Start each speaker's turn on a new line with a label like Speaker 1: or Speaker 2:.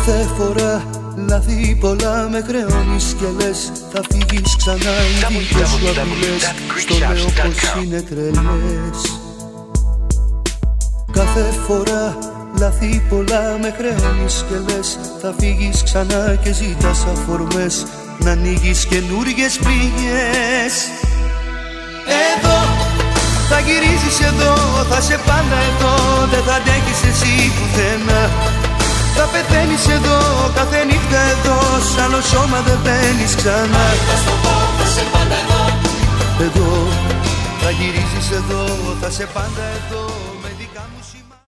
Speaker 1: Κάθε φορά λάθη πολλά με χρεώνεις και λες θα φύγεις ξανά. Οι δικές σου απειλές στο λέω πως είναι τρελές. Κάθε φορά λάθη πολλά με χρεώνεις και λες θα φύγεις ξανά και ζητάς αφορμές να ανοίγεις καινούργιες πληγές. Εδώ θα γυρίζεις, εδώ θα σε πάντα εδώ, δεν θα αντέχεις εσύ πουθενά. Θα πεθαίνεις εδώ, κάθε νύχτα εδώ, σ' άλλο σώμα δεν μπαίνεις ξανά. Θα στο πω, θα σε πάντα εδώ. Εδώ θα γυρίζεις, εδώ θα σε πάντα εδώ.